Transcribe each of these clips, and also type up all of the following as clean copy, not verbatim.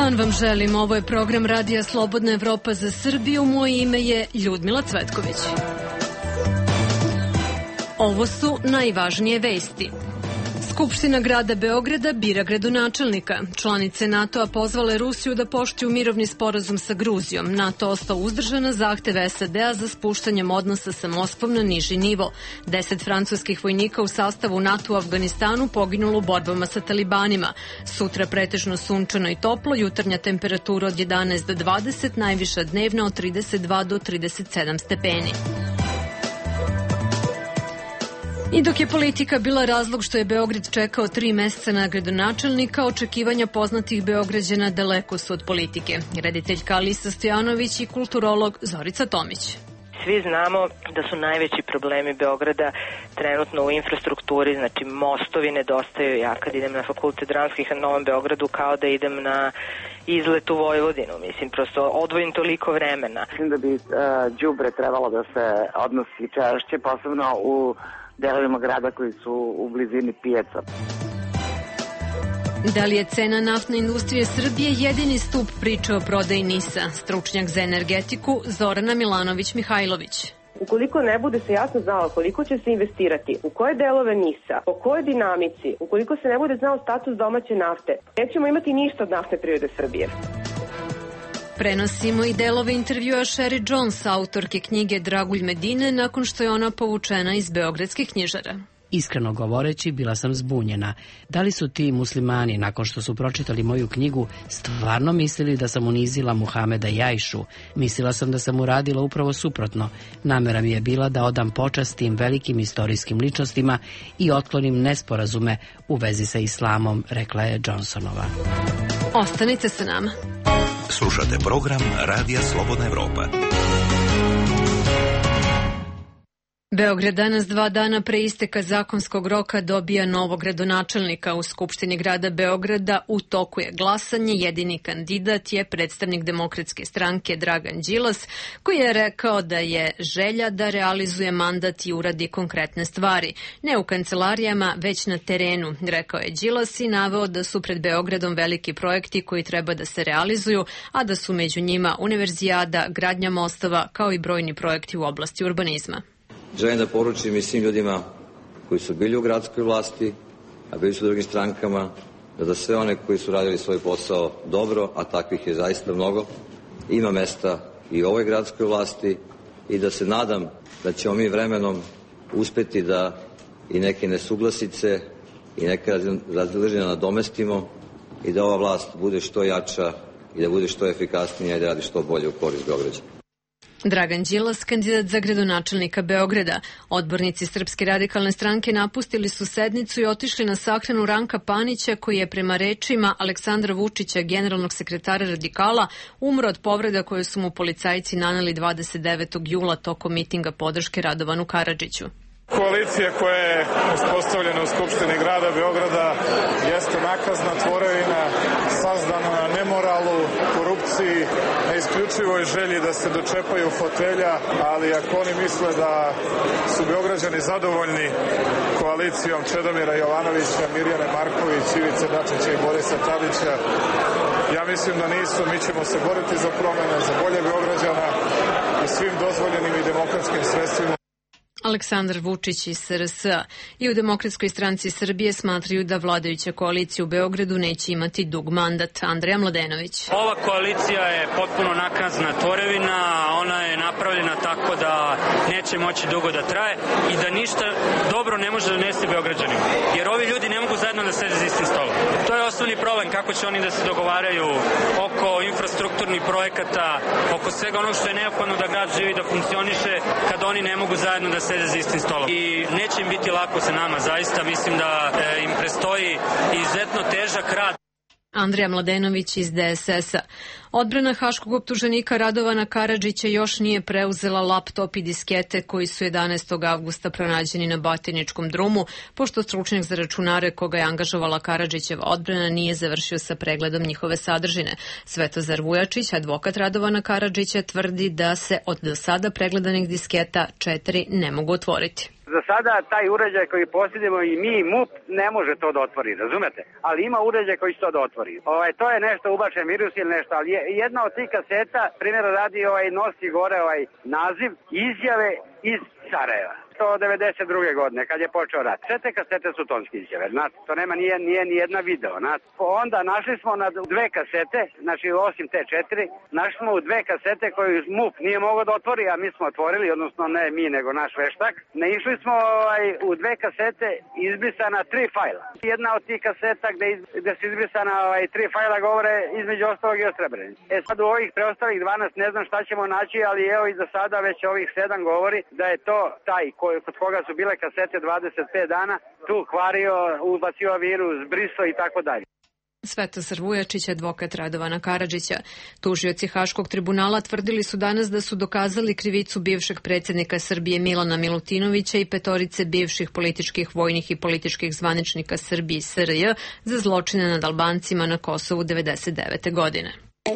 dan vam želim. Ovo je program Radija Slobodna Evropa za Srbiju. Moje ime je Ljudmila Cvetković. Ovo su najvažnije vesti. Skupština grada Beograda bira gradonačelnika. Članice NATO-a pozvale Rusiju da poštuju mirovni sporazum sa Gruzijom. NATO ostao uzdržan na zahtev SAD-a za spuštanjem odnosa sa Moskvom na niži nivo. 10 francuskih vojnika u sastavu NATO u Afganistanu poginulo u borbama sa talibanima. Sutra pretežno sunčano i toplo, jutarnja temperatura od 11 do 20, najviša dnevna od 32 do 37 stepeni. I dok je politika bila razlog što je Beograd čekao 3 meseca na gradonačelnika, očekivanja poznatih Beograđana daleko su od politike. Rediteljka Alisa Stojanović i kulturolog Zorica Tomić. Svi znamo da su najveći problemi Beograda trenutno u infrastrukturi, znači mostovi nedostaju. Ja kad idem na fakultet dramskih na Novom Beogradu kao da idem na izlet u Vojvodinu, mislim, prosto odvojim toliko vremena. Mislim da bi đubre trebalo da se odnosi češće, posebno u delovima grada koji su u blizini pijaca. Da li je cena naftne industrije Srbije jedini stup priče o prodaji NIS-a? Stručnjak za energetiku Zorana Milanović-Mihajlović. Ukoliko ne bude se jasno znalo koliko će se investirati, u koje delove NIS-a, po kojoj dinamici, ukoliko se ne bude znao status domaće nafte, nećemo imati ništa od naftne privrede Srbije. Prenosimo i delove intervjua Sherry Jones, autorke knjige Dragulj Medine, nakon što je ona povučena iz beogradskih knjižara. Iskreno govoreći, bila sam zbunjena. Da li su ti muslimani, nakon što su pročitali moju knjigu, stvarno mislili da sam unizila Muhameda i Ajšu? Mislila sam da sam uradila upravo suprotno. Namera mi je bila da odam počast tim velikim istorijskim ličnostima i otklonim nesporazume u vezi sa islamom, rekla je Johnsonova. Ostanite sa nama. Slušate program Radija Slobodna Evropa. Beograd danas 2 dana pre isteka zakonskog roka dobija novog gradonačelnika. U Skupštini grada Beograda u toku je glasanje. Jedini kandidat je predstavnik Demokratske stranke Dragan Đilas, koji je rekao da je želja da realizuje mandat i uradi konkretne stvari. Ne u kancelarijama, već na terenu, rekao je Đilas i naveo da su pred Beogradom veliki projekti koji treba da se realizuju, a da su među njima univerzijada, gradnja mostova, kao i brojni projekti u oblasti urbanizma. Želim da poručim i svim ljudima koji su bili u gradskoj vlasti, a bili su u drugim strankama, da za sve one koji su radili svoj posao dobro, a takvih je zaista mnogo, ima mesta i u ovoj gradskoj vlasti i da se nadam da ćemo mi vremenom uspeti da i neke nesuglasice i neke razdrženja nadomestimo i da ova vlast bude što jača i da bude što efikasnija i da radi što bolje u korist Beograđana. Dragan Đilas, kandidat za gradonačelnika Beograda. Odbornici Srpske radikalne stranke napustili su sednicu i otišli na sahranu Ranka Panića, koji je prema rečima Aleksandra Vučića, generalnog sekretara Radikala, umro od povreda koje su mu policajci naneli 29. jula tokom mitinga podrške Radovanu Karadžiću. Koalicija koja je uspostavljena u Skupštini grada Beograda jeste nakazna tvorevina, sazdana na nemoralu, korupciji, na isključivoj želji da se dočepaju fotelja, ali ako oni misle da su Beograđani zadovoljni koalicijom Čedomira Jovanovića, Mirjane Marković, Ivice Dačića i Borisa Tadića, ja mislim da nisu. Mi ćemo se boriti za promene, za bolje Beograđana i svim dozvoljenim i demokratskim sredstvima. Aleksandar Vučić iz SRS-a i u Demokratskoj stranci Srbije smatraju da vladajuća koalicija u Beogradu neće imati dug mandat. Andreja Mladenović. Ova koalicija je potpuno nakazna tvorevina, ona je napravljena tako da neće moći dugo da traje i da ništa dobro ne može donesti Beograđanima. Jer ovi ljudi ne mogu zajedno da sede za istim stolom. To je osnovni problem, kako će oni da se dogovaraju oko infrastrukturnih projekata, oko svega onog što je neophodno da grad živi, da funkcioniše, kad oni ne mogu zajedno da sede za istim stolom. I neće im biti lako sa nama, zaista mislim da im prestoji izuzetno težak rad. Andreja Mladenović iz DSS-a. Odbrana haškog optuženika Radovana Karadžića još nije preuzela laptop i diskete koji su 11. avgusta pronađeni na Batiničkom drumu, pošto stručnjak za računare koga je angažovala Karadžićeva odbrana nije završio sa pregledom njihove sadržine. Svetozar Vujačić, advokat Radovana Karadžića, tvrdi da se od do sada pregledanih disketa 4 ne mogu otvoriti. Za sada taj uređaj koji posjedimo i mi i MUP ne može to da otvori, razumete? Ali ima uređaj koji će to da otvori. To je nešto ubačen virus ili nešto, ali jedna od tih kaseta, primjera radi nosi gore naziv izjave iz Sarajeva. 1992. godine, kad je počeo rat. Sve te kasete su tonske izjave, znate, to nema nije ni jedna video, znate. Onda našli smo na dve kasete, znači osim te 4, našli smo u 2 kasete koje MUP nije mogao da otvori, a mi smo otvorili, odnosno ne mi, nego naš veštak. Naišli smo u 2 kasete izbrisana 3 fajla. Jedna od tih kaseta gde su izbrisana 3 fajla govore između ostalog i o Srebrenici. Sad u ovih preostalih 12 ne znam šta ćemo naći, ali evo i za sada već ovih 7 govori da je to taj kod koga su bile kasete 25 dana, tu kvario, ubacio virus, briso i tako dalje. Svetozar Vujačić, advokat Radovana Karadžića. Tužioci Haškog tribunala tvrdili su danas da su dokazali krivicu bivšeg predsjednika Srbije Milana Milutinovića i 5 bivših političkih, vojnih i političkih zvaničnika Srbije i SRJ za zločine nad Albancima na Kosovu 1999. godine.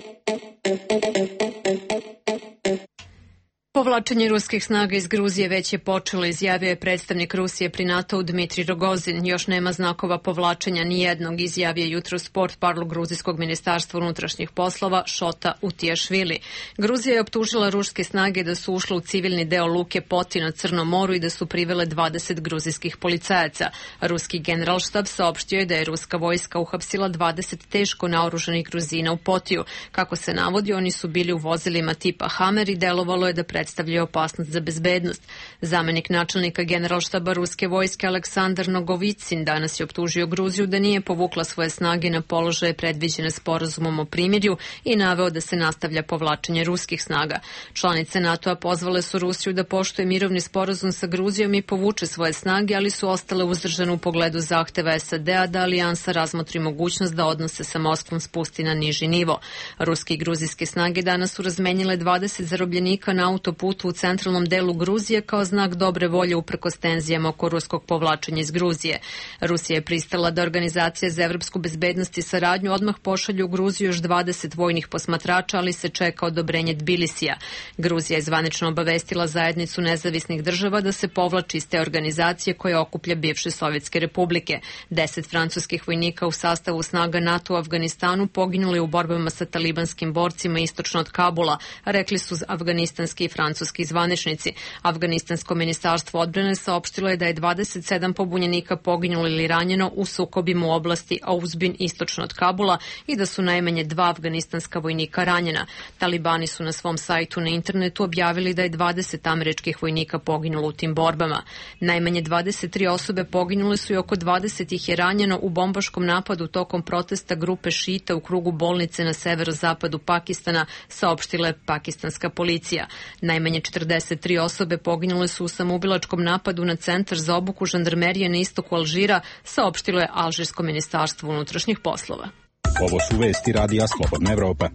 Povlačenje ruskih snaga iz Gruzije već je počelo, izjavio je predstavnik Rusije pri NATO-u Dmitrij Rogozin. Još nema znakova povlačenja nijednog, izjavio jutros portparol gruzijskog ministarstva unutrašnjih poslova Šota Utijašvili. Gruzija je optužila ruske snage da su ušle u civilni deo luke Poti na Crnom moru i da su privele 20 gruzijskih policajaca. Ruski generalštab saopštio je da je ruska vojska uhapsila 20 teško naoružanih Gruzina u Potiju. Kako se navodi, oni su bili u vozilima tipa Hammer i delovalo je da predstavljaju opasnost za bezbednost. Zamenik načelnika generalštaba ruske vojske Aleksandar Nogovicin danas je optužio Gruziju da nije povukla svoje snage na položaje predviđene sporazumom o primirju i naveo da se nastavlja povlačenje ruskih snaga. Članice NATO-a pozvale su Rusiju da poštuje mirovni sporazum sa Gruzijom i povuče svoje snage, ali su ostale uzdržane u pogledu zahteva SAD-a da alijansa razmotri mogućnost da odnose sa Moskvom spusti na niži nivo. Ruske i gruzijske snage danas su razmenjile 20 zarobljenika na autoputu u centralnom delu Gruzije kao znak dobre volje uprkos tenzijama oko ruskog povlačenja iz Gruzije. Rusija je pristala da Organizacija za evropsku bezbednost i saradnju odmah pošalju u Gruziju još 20 vojnih posmatrača, ali se čeka odobrenje Tbilisija. Gruzija je zvanično obavestila zajednicu nezavisnih država da se povlači iz te organizacije koja okuplja bivše sovjetske republike. 10 francuskih vojnika u sastavu snaga NATO u Afganistanu poginuli u borbama sa talibanskim borcima istočno od Kabula, rekli su afganistanski i francuski zvaničnici. Afganistansko ministarstvo odbrane saopštilo je da je 27 pobunjenika poginulo ili ranjeno u sukobima u oblasti Auzbin istočno od Kabula i da su najmanje 2 afganistanska vojnika ranjena. Talibani su na svom sajtu na internetu objavili da je 20 američkih vojnika poginulo u tim borbama. Najmanje 23 osobe poginule su i oko 20 ih je ranjeno u bombaškom napadu tokom protesta grupe šita u krugu bolnice na severozapadu Pakistana, saopštila je pakistanska policija. Najmanje 43 osobe poginule su u samoubilačkom napadu na centar za obuku žandarmerije na istoku Alžira, saopštilo je Alžirsko ministarstvo unutrašnjih poslova. Ovo su vesti Radija Slobodna Evropa.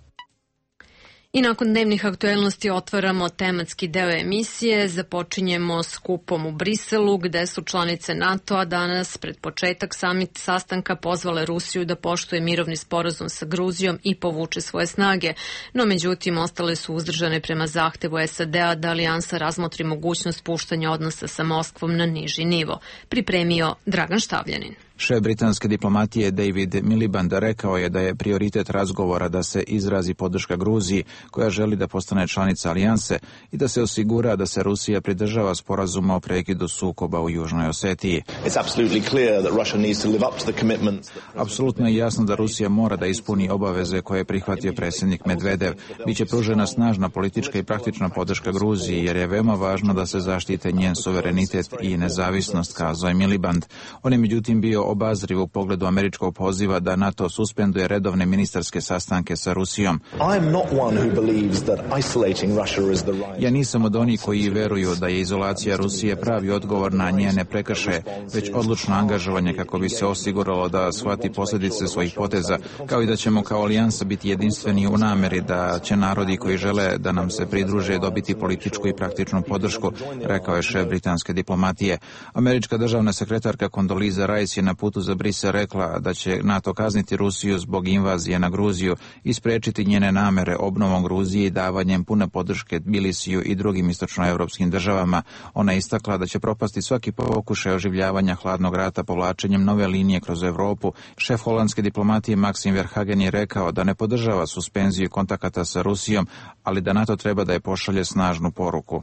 I nakon dnevnih aktuelnosti otvaramo tematski deo emisije. Započinjemo skupom u Briselu, gde su članice NATO-a danas pred početak sastanka pozvale Rusiju da poštuje mirovni sporazum sa Gruzijom i povuče svoje snage. No, međutim, ostale su uzdržane prema zahtevu SAD-a da alijansa razmotri mogućnost puštanja odnosa sa Moskvom na niži nivo. Pripremio Dragan Štavljanin. Šef britanske diplomatije David Miliband rekao je da je prioritet razgovora da se izrazi podrška Gruziji, koja želi da postane članica alijanse, i da se osigura da se Rusija pridržava sporazuma o prekidu sukoba u Južnoj Osetiji. Apsolutno je jasno da Rusija mora da ispuni obaveze koje je prihvatio predsjednik Medvedev. Biće pružena snažna politička i praktična podrška Gruziji, jer je veoma važno da se zaštite njen suverenitet i nezavisnost, kazao je Miliband. On je međutim bio obazriv u pogledu američkog poziva da NATO suspenduje redovne ministarske sastanke sa Rusijom. Ja nisam od onih koji veruju da je izolacija Rusije pravi odgovor na njene prekršaje, već odlučno angažovanje kako bi se osiguralo da shvati posljedice svojih poteza, kao i da ćemo kao alijansa biti jedinstveni u nameri da će narodi koji žele da nam se pridruže dobiti političku i praktičnu podršku, rekao je šef britanske diplomatije. Američka državna sekretarka Condoleezza Rice je napustila putu za Brisel rekla da će NATO kazniti Rusiju zbog invazije na Gruziju i sprečiti njene namere obnovom Gruzije i davanjem pune podrške Tbilisiju i drugim istočnoevropskim državama. Ona je istakla da će propasti svaki pokušaj oživljavanja hladnog rata povlačenjem nove linije kroz Evropu. Šef holandske diplomatije Maxim Verhagen je rekao da ne podržava suspenziju kontakata sa Rusijom, ali da NATO treba da je pošalje snažnu poruku.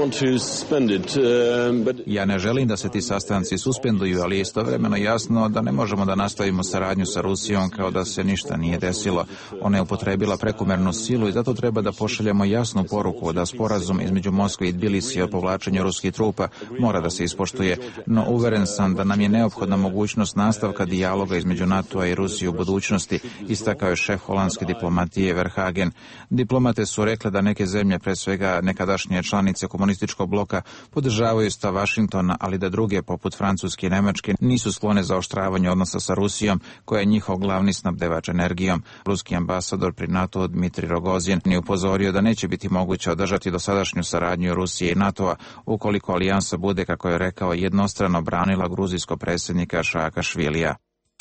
Ja ne želim da se ti sastanci suspenduju, ali je istovremeno jasno da ne možemo da nastavimo saradnju sa Rusijom kao da se ništa nije desilo. Ona je upotrebila prekomernu silu i zato treba da pošaljemo jasnu poruku da sporazum između Moskve i Tbilisija o povlačenju ruskih trupa mora da se ispoštuje, no uveren sam da nam je neophodna mogućnost nastavka dijaloga između NATO-a i Rusije u budućnosti, istakao je šef holandske diplomatije Verhagen. Diplomate su rekle da neke zemlje, pre svega nekadašnje članice komunističkog bloka, podržavaju stav Vašingtona, ali da druge, poput Francuske i Nemačke, nisu sklone zaoštravanju odnosa sa Rusijom, koja je njihov glavni snabdevač energijom. Ruski ambasador pri NATO Dmitri Rogozin je upozorio da neće biti moguće održati dosadašnju saradnju Rusije i NATO-a ukoliko alijansa bude, kako je rekao, jednostrano branila gruzijskog predsjednika Saakašvilija.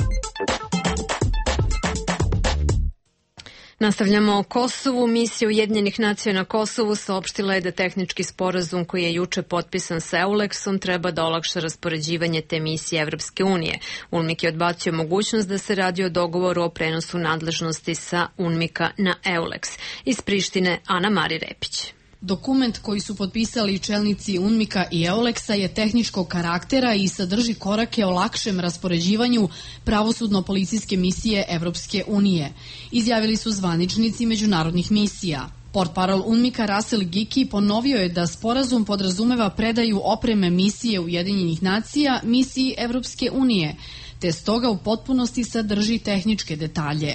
Nastavljamo o Kosovu. Misija Ujedinjenih nacija na Kosovu saopštila je da tehnički sporazum koji je juče potpisan sa EULEX-om treba da olakša raspoređivanje te misije Evropske unije. UNMIK je odbacio mogućnost da se radi o dogovoru o prenosu nadležnosti sa UNMIK-a na EULEX. Iz Prištine, Ana Mari Repić. Dokument koji su potpisali čelnici UNMIK-a i EULEX-a je tehničkog karaktera i sadrži korake o lakšem raspoređivanju pravosudno-policijske misije Evropske unije, izjavili su zvaničnici međunarodnih misija. Portparol UNMIK-a Russell Giki ponovio je da sporazum podrazumeva predaju opreme misije Ujedinjenih nacija misiji Evropske unije, te stoga u potpunosti sadrži tehničke detalje.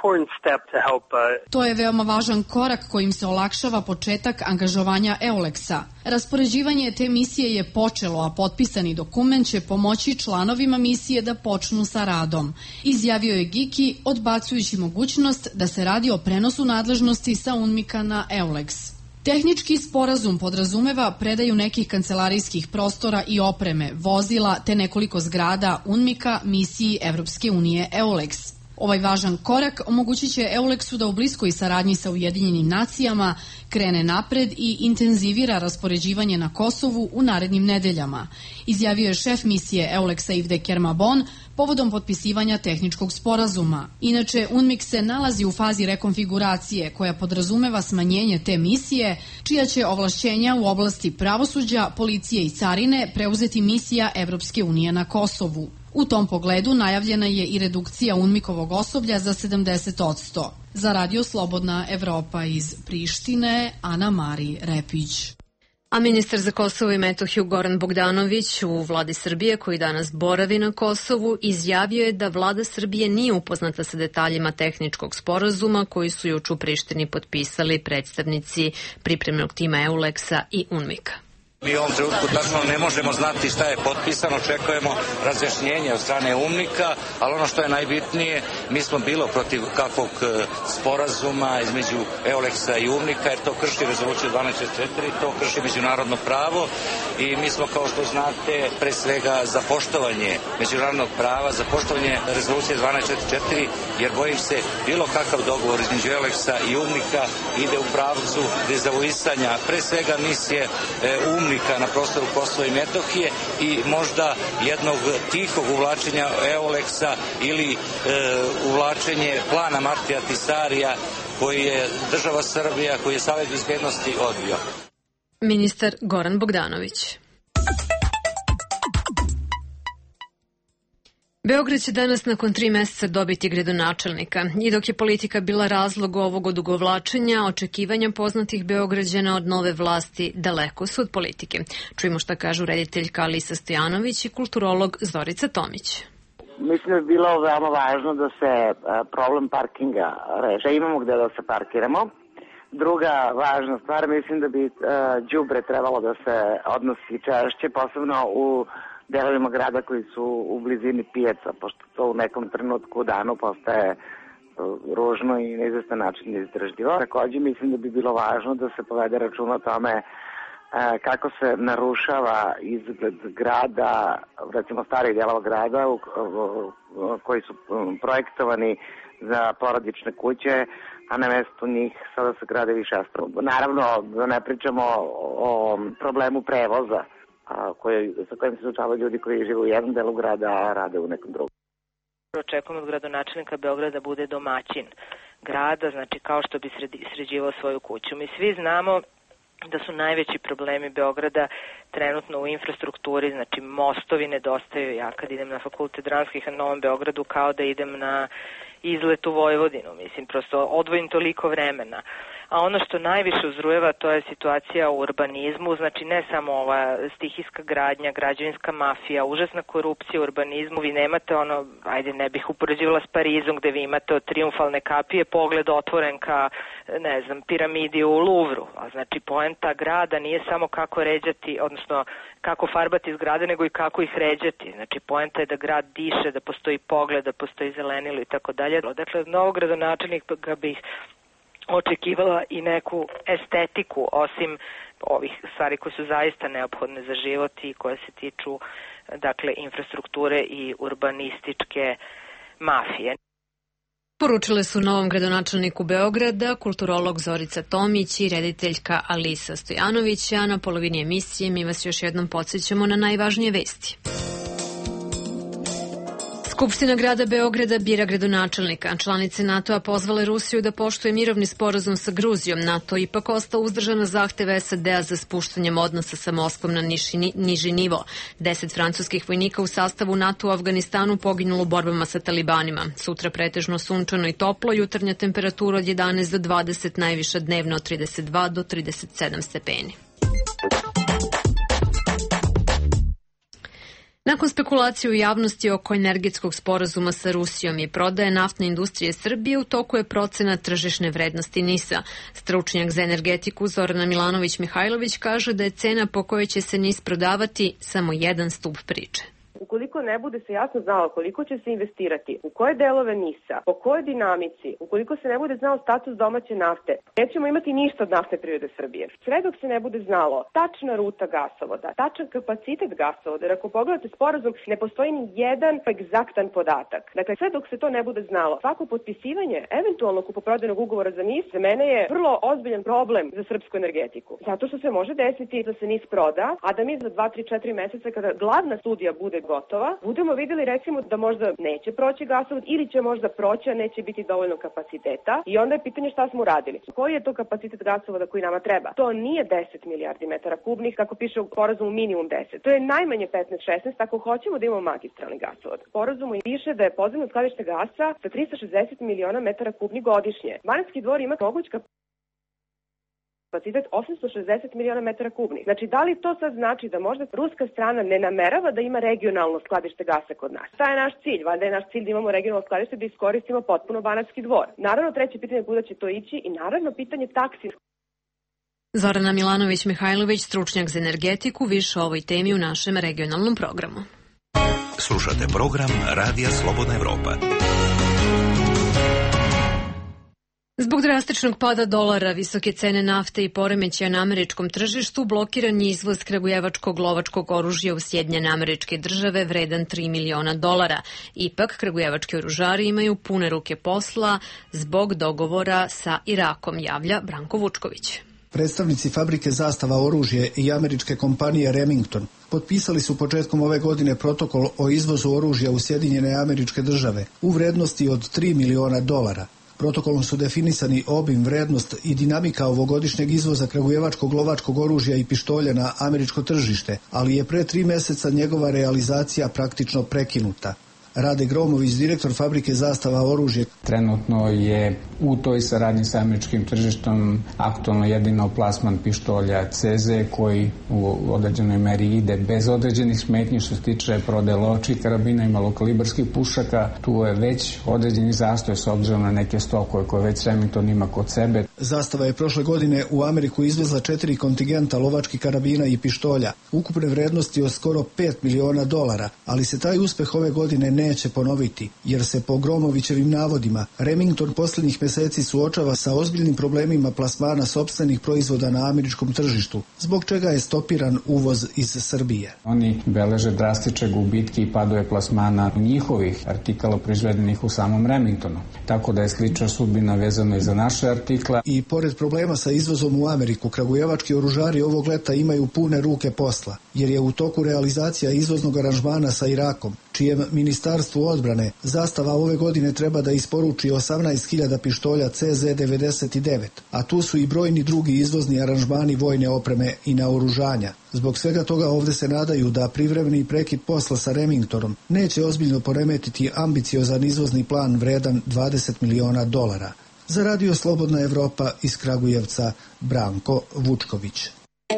To je veoma važan korak kojim se olakšava početak angažovanja EULEX-a. Raspoređivanje te misije je počelo, a potpisani dokument će pomoći članovima misije da počnu sa radom, izjavio je Giki, odbacujući mogućnost da se radi o prenosu nadležnosti sa UNMIK-a na EULEX. Tehnički sporazum podrazumeva predaju nekih kancelarijskih prostora i opreme, vozila te nekoliko zgrada UNMIK-a misiji Evropske unije EULEX. Ovaj važan korak omogućit će EULEX-u da u bliskoj saradnji sa Ujedinjenim nacijama krene napred i intenzivira raspoređivanje na Kosovu u narednim nedeljama, izjavio je šef misije EULEX-a Yves Kermabon povodom potpisivanja tehničkog sporazuma. Inače, UNMIK se nalazi u fazi rekonfiguracije koja podrazumeva smanjenje te misije, čija će ovlašćenja u oblasti pravosuđa, policije i carine preuzeti misija Evropske unije na Kosovu. U tom pogledu najavljena je i redukcija UNMIK-ovog osoblja za 70%. Za Radio Slobodna Evropa iz Prištine, Ana Mari Repić. A ministar za Kosovo i Metohiju Goran Bogdanović u vladi Srbije, koji danas boravi na Kosovu, izjavio je da vlada Srbije nije upoznata sa detaljima tehničkog sporazuma koji su juče u Prištini potpisali predstavnici pripremnog tima EULEX-a i UNMIK-a. Mi u ovom trenutku tačno ne možemo znati šta je potpisano, očekujemo razjašnjenje od strane UNMIK-a, ali ono što je najbitnije, mi smo bilo protiv kakvog sporazuma između EULEX-a i UNMIK-a, jer to krši rezoluciju 1244, to krši međunarodno pravo i mi smo, kao što znate, pre svega za poštovanje međunarodnog prava, za poštovanje rezolucije 1244, jer bojim se bilo kakav dogovor između EULEX-a i UNMIK-a ide u pravcu dezavuisanja pre svega misije UNMIK-a na prostoru Kosova i Metohije i možda jednog tihog uvlačenja EULEX-a ili uvlačenje plana Martija Tisarija koji je država Srbija, koji je Savet bezbednosti odbio. Ministar Goran Bogdanović. Beograd će danas nakon 3 meseca dobiti gradonačelnika i dok je politika bila razlog ovog odugovlačenja, očekivanja poznatih Beograđana od nove vlasti daleko su od politike. Čujemo šta kažu rediteljka Alisa Stojanović i kulturolog Zorica Tomić. Mislim da je bilo veoma važno da se problem parkinga reše. Imamo gde da se parkiramo. Druga važna stvar, mislim da bi đubre trebalo da se odnosi češće, posebno u delovima grada koji su u blizini pijaca, pošto to u nekom trenutku u danu postaje ružno i na izvestan način izdržljivo. Takođe mislim da bi bilo važno da se povede računa o tome kako se narušava izgled grada, recimo starih delova grada koji su projektovani za porodične kuće, a na mestu njih sada se grade višestrano. Naravno, da ne pričamo o problemu prevoza sa kojim se suočavaju ljudi koji žive u jednom delu grada, a rade u nekom drugom. Očekujemo od gradonačelnika Beograda bude domaćin grada, znači kao što bi sređivao svoju kuću. Mi svi znamo da su najveći problemi Beograda trenutno u infrastrukturi, znači mostovi nedostaju. Ja kad idem na fakultet dramskih na Novom Beogradu kao da idem na izlet u Vojvodinu, mislim, prosto odvojim toliko vremena. A ono što najviše uzrujeva to je situacija u urbanizmu, znači ne samo ova stihijska gradnja, građevinska mafija, užasna korupcija u urbanizmu. Vi nemate ono, ajde ne bih upoređivala s Parizom gde vi imate od Trijumfalne kapije pogled otvoren ka, ne znam, piramidi u Luvru. A znači poenta grada nije samo kako ređati, odnosno kako farbati zgrade, nego i kako ih ređati. Znači poenta je da grad diše, da postoji pogled, da postoji zelenilo i tako dalje. Dakle, od novog gradonačelnika bih očekivala i neku estetiku, osim ovih stvari koje su zaista neophodne za život i koje se tiču, dakle, infrastrukture i urbanističke mafije. Poručile su novom gradonačelniku Beograda kulturolog Zorica Tomić i rediteljka Alisa Stojanović, a na polovini emisije mi vas još jednom podsjećamo na najvažnije vesti. Skupština grada Beograda bira gradonačelnika. Članice NATO-a pozvale Rusiju da poštuje mirovni sporazum sa Gruzijom. NATO ipak ostao uzdržan na zahteve SAD-a za spuštanjem odnosa sa Moskvom na niži nivo. 10 francuskih vojnika u sastavu NATO u Afganistanu poginulo u borbama sa talibanima. Sutra pretežno sunčano i toplo, jutarnja temperatura od 11 do 20, najviša dnevno od 32 do 37 stepeni. Nakon spekulacije u javnosti oko energetskog sporazuma sa Rusijom i prodaje naftne industrije Srbije, u toku je procena tržišne vrednosti NIS-a. Stručnjak za energetiku Zorana Milanović-Mihajlović kaže da je cena po kojoj će se NIS prodavati samo jedan stub priče. Ukoliko ne bude se jasno znalo koliko će se investirati, u koje delove NIS-a, po kojoj dinamici, ukoliko se ne bude znao status domaće nafte, nećemo imati ništa od naftne privrede Srbije. Sve dok se ne bude znalo tačna ruta gasovoda, tačan kapacitet gasovoda, jer ako pogledate sporazum, ne postoji ni jedan egzaktan podatak. Dakle, sve dok se to ne bude znalo, svako potpisivanje eventualno kupoprodajnog ugovora za NIS za mene je vrlo ozbiljan problem za srpsku energetiku. Zato što se može desiti da se NIS proda, a da mi za 2, 3, 4 meseca kada glavna studija bude gotova, budemo videli recimo da možda neće proći gasovod ili će možda proći, a neće biti dovoljno kapaciteta i onda je pitanje šta smo uradili. Koji je to kapacitet gasovoda koji nama treba? To nije 10 milijardi metara kubnih, kako piše u sporazumu minimum 10. To je najmanje 15-16 ako hoćemo da imamo magistralni gasovod. U sporazumu piše da je podzemno skladište gasa sa 360 miliona metara kubnih godišnje. Banatski Dvor ima moguć kapacitet 860 miliona metara kubnih. Znači, da li to sad znači da možda ruska strana ne namerava da ima regionalno skladište gasa kod nas? Šta je naš cilj? Valjda je naš cilj da imamo regionalno skladište, da iskoristimo potpuno Banatski Dvor. Naravno, treće pitanje kuda će to ići i naravno pitanje taksi. Zorana Milanović-Mihajlović, stručnjak za energetiku, više o ovoj temi u našem regionalnom programu. Slušate program Radija Slobodna Evropa. Zbog drastičnog pada dolara, visoke cene nafte i poremećaja na američkom tržištu, blokiran je izvoz kragujevačkog lovačkog oružja u Sjedinjene Američke Države vredan $3 miliona. Ipak, kragujevački oružari imaju pune ruke posla zbog dogovora sa Irakom, javlja Branko Vučković. Predstavnici fabrike Zastava oružje i američke kompanije Remington potpisali su početkom ove godine protokol o izvozu oružja u Sjedinjene Američke Države u vrednosti od $3 miliona. Protokolom su definisani obim, vrednost i dinamika ovogodišnjeg izvoza kragujevačkog lovačkog oružja i pištolja na američko tržište, ali je pre 3 meseca njegova realizacija praktično prekinuta. Rade Gromović, direktor fabrike Zastava oružje. Trenutno je u toj saradnji sa američkim tržištom aktualno jedino plasman pištolja CZ koji u određenoj meri ide bez određenih smetnji što se tiče prodaje lovačkih karabina i malokalibarskih pušaka. Tu je već određeni zastoj s obzirom na neke stokove koje već Remington ima kod sebe. Zastava je prošle godine u Ameriku izvezla 4 kontingenta lovačkih karabina i pištolja, ukupne vrednosti od skoro $5 miliona, ali se taj uspeh ove godine neće ponoviti, jer se po Gromovićevim navodima Remington posljednjih mjeseci suočava sa ozbiljnim problemima plasmana sopstvenih proizvoda na američkom tržištu, zbog čega je stopiran uvoz iz Srbije. Oni beleže drastične gubitke i padove plasmana njihovih artikala proizvedenih u samom Remingtonu, tako da je slična sudbina vezana i za naše artikla. I pored problema sa izvozom u Ameriku, kragujevački oružari ovog leta imaju pune ruke posla, jer je u toku realizacija izvoznog aranžmana sa Irakom, čijem ministarstvu odbrane Zastava ove godine treba da isporuči 18.000 pištolja CZ-99, a tu su i brojni drugi izvozni aranžmani vojne opreme i naoružanja. Zbog svega toga ovdje se nadaju da privremeni prekid posla sa Remingtonom neće ozbiljno poremetiti ambiciozan izvozni plan vredan $20 miliona. Za Radio Slobodna Evropa iz Kragujevca, Branko Vučković.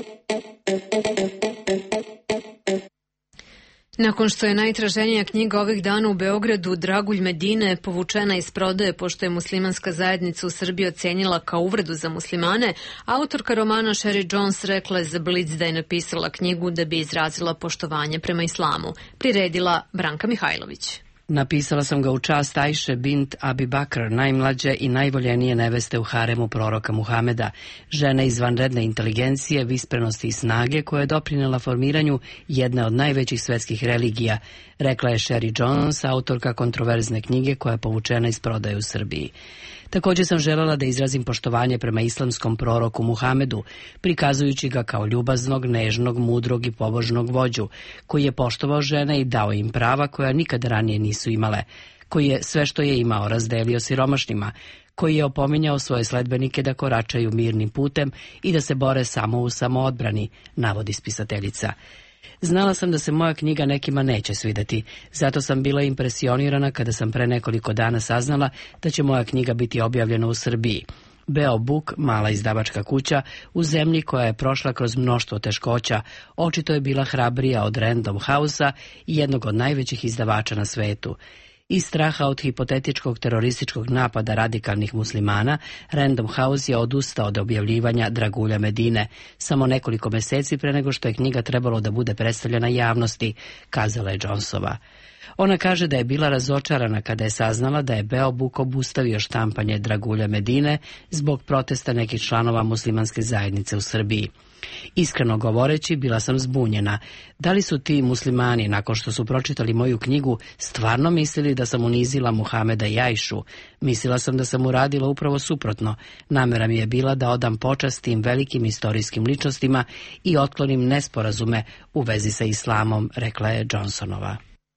Nakon što je najtraženija knjiga ovih dana u Beogradu Dragulj Medine povučena iz prodaje pošto je muslimanska zajednica u Srbiji ocenila kao uvredu za muslimane, autorka romana Sherry Jones rekla je za Blitz da je napisala knjigu da bi izrazila poštovanje prema islamu. Priredila Branka Mihajlović. Napisala sam ga u čast Ajše bint Abi Bakr, najmlađe i najvoljenije neveste u haremu proroka Muhameda, žene izvanredne inteligencije, visprenosti i snage koja je doprinela formiranju jedne od najvećih svetskih religija, rekla je Sherry Jones, autorka kontroverzne knjige koja je povučena iz prodaje u Srbiji. Također sam želela da izrazim poštovanje prema islamskom proroku Muhamedu, prikazujući ga kao ljubaznog, nežnog, mudrog i pobožnog vođu, koji je poštovao žene i dao im prava koja nikada ranije nisu imale, koji je sve što je imao razdelio siromašnima, koji je opominjao svoje sledbenike da koračaju mirnim putem i da se bore samo u samoodbrani, navodi spisateljica. Znala sam da se moja knjiga nekima neće svideti, zato sam bila impresionirana kada sam pre nekoliko dana saznala da će moja knjiga biti objavljena u Srbiji. Beo Book, mala izdavačka kuća, u zemlji koja je prošla kroz mnoštvo teškoća, očito je bila hrabrija od Random House-a i jednog od najvećih izdavača na svetu. Iz straha od hipotetičkog terorističkog napada radikalnih muslimana, Random House je odustao od objavljivanja Dragulja Medine, samo nekoliko meseci pre nego što je knjiga trebalo da bude predstavljena javnosti, kazala je Jonesova. Ona kaže da je bila razočarana kada je saznala da je Beo Book obustavio štampanje Dragulja Medine zbog protesta nekih članova muslimanske zajednice u Srbiji. Iskreno govoreći, bila sam zbunjena. Da li su ti muslimani, nakon što su pročitali moju knjigu, stvarno mislili da sam unizila Muhameda i Ajšu? Mislila sam da sam uradila upravo suprotno. Namera mi je bila da odam počast tim velikim istorijskim ličnostima i otklonim nesporazume u vezi sa islamom, rekla je Johnsonova.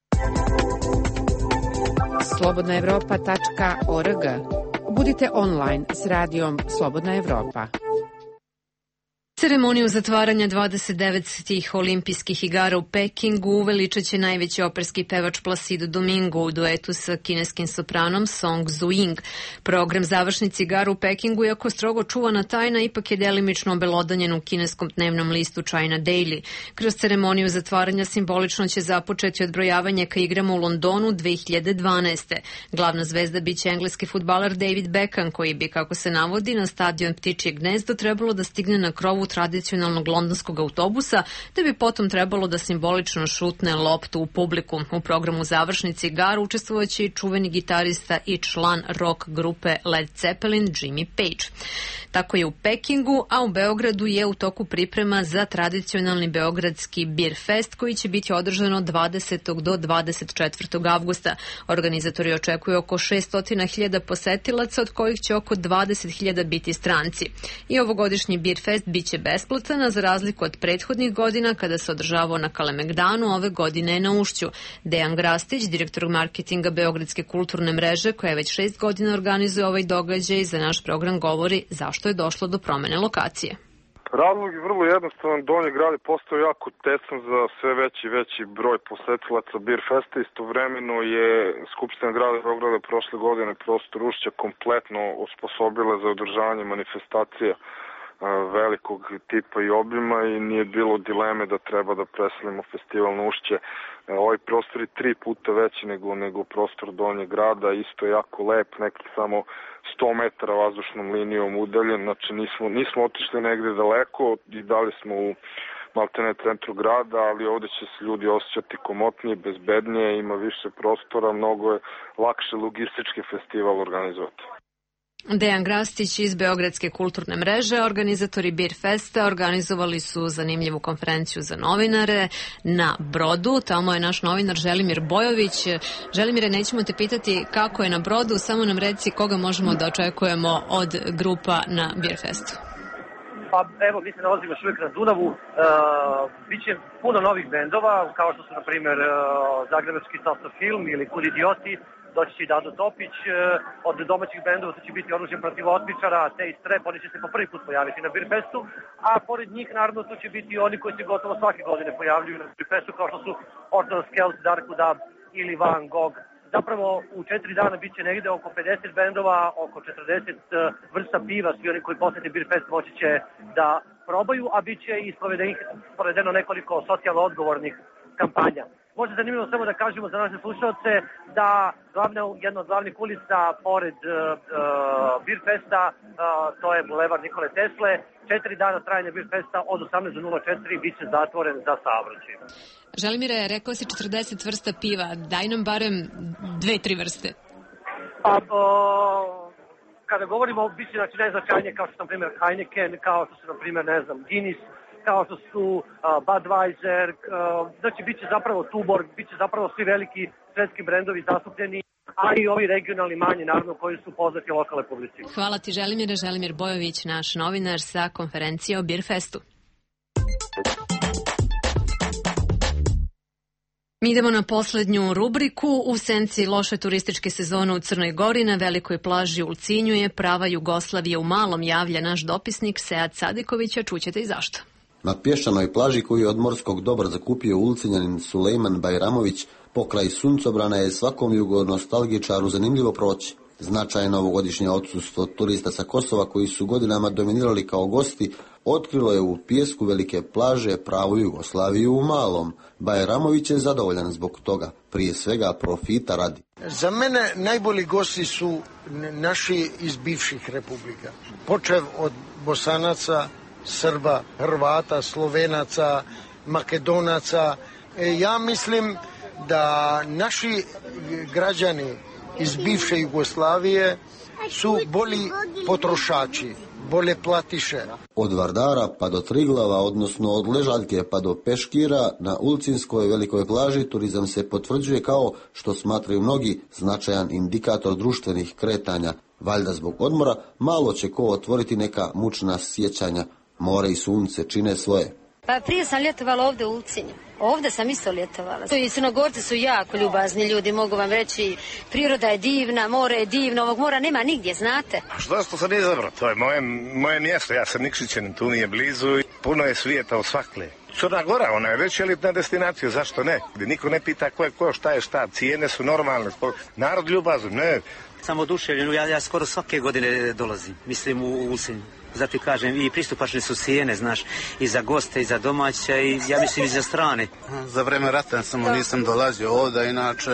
slobodnaevropa.org. Budite online s radijom Slobodna Evropa. Ceremoniju zatvaranja 29. olimpijskih igara u Pekingu uveličat će najveći operski pevač Placido Domingo u duetu sa kineskim sopranom Song Zuing. Program završnici igara u Pekingu, iako strogo čuvana tajna, ipak je delimično obelodanjen u kineskom dnevnom listu China Daily. Kroz ceremoniju zatvaranja simbolično će započeti odbrojavanje ka igrama u Londonu 2012. Glavna zvezda biće engleski fudbaler David Beckham, koji bi, kako se navodi, na stadion Ptičje gnezdo trebalo da stigne na krovu tradicionalnog londonskog autobusa, da bi potom trebalo da simbolično šutne loptu u publiku. U programu završnici igara učestvovaće i čuveni gitarista i član rock grupe Led Zeppelin Jimmy Page. Tako je u Pekingu, a u Beogradu je u toku priprema za tradicionalni beogradski Beer Fest koji će biti održan od 20. do 24. avgusta. Organizatori očekuju oko 600.000 posetilaca, od kojih će oko 20.000 biti stranci. I ovogodišnji Beer Fest biće besplatan, a za razliku od prethodnih godina kada se održavao na Kalemegdanu, ove godine je na Ušću. Dejan Grastić, direktor marketinga Beogradske kulturne mreže, koja već 6 godina organizuje ovaj događaj, za naš program govori zašto je došlo do promene lokacije. Razlog je vrlo jednostavan, Donji grad je postao jako tesan za sve veći broj posetilaca Beer Festa. Istovremeno je Skupština grada Beograda prošle godine prostor Ušća kompletno osposobila za održavanje manifestacija velikog tipa i obima i nije bilo dileme da treba da preselimo festival na Ušće. Ovaj prostor je 3 puta veći nego prostor Donjeg grada, isto jako lep, nekih samo 100 metara vazdušnom linijom udaljen, znači nismo otišli negde daleko i dali smo u maltene centru grada, ali ovde će se ljudi osjećati komotnije, bezbednije, ima više prostora, mnogo je lakše logistički festival organizovati. Dejan Grastić iz Beogradske kulturne mreže, organizatori Beer Festa, organizovali su zanimljivu konferenciju za novinare na Brodu. Tamo je naš novinar Želimir Bojović. Želimire, nećemo te pitati kako je na Brodu, samo nam reci koga možemo da očekujemo od grupa na Beer Festu. Pa evo, mi se nalazimo još uvijek na Dunavu, biće puno novih bendova, kao što su, na primjer, Zagrebački Sastav Film ili Kud idioti, doći će i Dado Topić, od domaćih bendova to će biti Oružjem protiv otmičara, Taste Trap, oni će se po prvi put pojaviti na Beer Festu, a pored njih naravno to će biti oni koji se gotovo svake godine pojavljuju na Beer Festu, kao što su Orton Skells, Darko Dab ili Van Gogh. Zapravo u 4 dana bit će negde oko 50 bendova, oko 40 vrsta piva, svi oni koji posjeti Beer Fest moći će da probaju, a bit će i sprovedeno nekoliko socijalno odgovornih kampanja. Možda zanimljivo samo da kažemo za naše slušalce da jedna od glavnih ulica pored Beer Festa, to je Bulevar Nikole Tesle, 4 dana trajanja Beer Festa od 18 do 04 bit će zatvoren za saobraćaj. Želimire, rekao si 40 vrsta piva, daj nam barem 2-3 vrste. Kada govorimo o biće najznačajnije kao što su na primjer Heineken, kao što su na primjer Guinness, kao što su Budweiser, znači bit će zapravo Tuborg, bit će zapravo svi veliki svetski brendovi zastupljeni, a i ovi regionalni manji naravno koji su poznati lokalne publici. Hvala ti Želimire, Želimir Bojović, naš novinar sa konferencije o Beer Festu. Mi idemo na poslednju rubriku. U senci loše turističke sezone u Crnoj Gori na velikoj plaži Ulcinju je prava Jugoslavija u malom, javlja naš dopisnik Sead Sadiković, a čućete i zašto. Na pješčanoj plaži koju je od morskog dobra zakupio Ulcinjanin Sulejman Bajramović, pokraj suncobrana je svakom jugonostalgičaru zanimljivo proći. Značajno ovogodišnje odsustvo turista sa Kosova koji su godinama dominirali kao gosti otkrilo je u pijesku velike plaže pravu Jugoslaviju u malom. Bajramović je zadovoljan zbog toga, prije svega profita radi. Za mene najbolji gosti su naši iz bivših republika. Počev od Bosanaca, Srba, Hrvata, Slovenaca, Makedonaca. Ja mislim da naši građani iz bivše Jugoslavije su bolji potrošači, bolje platiše. Od Vardara pa do Triglava, odnosno od Ležaljke pa do Peškira, na Ulcinskoj velikoj plaži turizam se potvrđuje kao, što smatraju mnogi, značajan indikator društvenih kretanja. Valjda zbog odmora malo će ko otvoriti neka mučna sjećanja. More i sunce čine svoje. Pa prije sam ljetovala ovdje u Ulcinju. Ovdje sam isto ljetovala. I Crnogorci su jako ljubazni ljudi, mogu vam reći. Priroda je divna, more je divno, ovog mora nema nigdje, znate. Što sam izabrao? To je moje mjesto, ja sam Nikšićanin, tu mi je blizu i puno je svijeta od svakle. Crna Gora, ona je već elitna destinacija, zašto ne? Gdje niko ne pita ko je ko, šta je šta, cijene su normalne, narod ljubazan, ne. Sam oduševljen, ja skoro svake godine dolazim, mislim u Ulcinju. Zato kažem, i pristupačne su cijene, znaš, i za goste, i za domaće, i ja mislim i za strane. Za vreme rata samo nisam dolazio ovdje,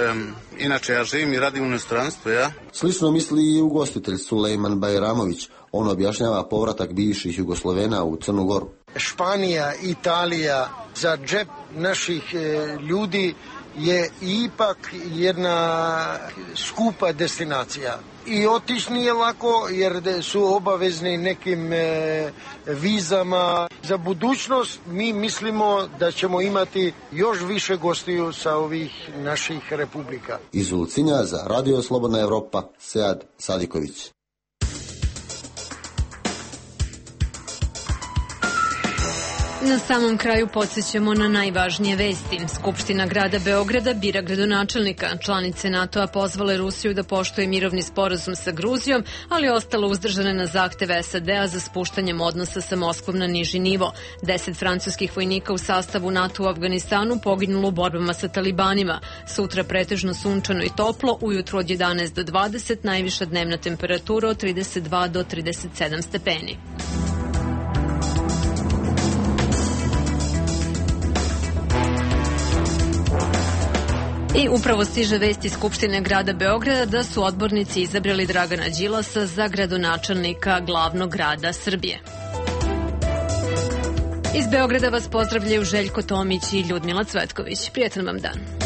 inače ja živim i radim u inostranstvu, ja. Slično misli i ugostitelj Sulejman Bajramović. On objašnjava povratak bivših Jugoslovena u Crnu Goru. Španija, Italija, za džep naših ljudi je ipak jedna skupa destinacija. I otići nije lako jer su obavezni nekim vizama. Za budućnost mi mislimo da ćemo imati još više gostiju sa ovih naših republika. Iz Ulcinja za Radio Slobodna Evropa, Sead Sadiković. Na samom kraju podsjećamo na najvažnije vesti. Skupština grada Beograda bira gradonačelnika. Članice NATO-a pozvale Rusiju da poštuje mirovni sporazum sa Gruzijom, ali ostalo uzdržane na zahteve SAD-a za spuštanjem odnosa sa Moskvom na niži nivo. 10 francuskih vojnika u sastavu NATO u Afganistanu poginulo u borbama sa talibanima. Sutra pretežno sunčano i toplo, ujutru od 11 do 20, najviša dnevna temperatura od 32 do 37 stepeni. I upravo stiže vest iz Skupštine grada Beograda da su odbornici izabrali Dragana Đilasa za gradonačelnika glavnog grada Srbije. Iz Beograda vas pozdravljaju Željko Tomić i Ljudmila Cvetković. Prijetan vam dan.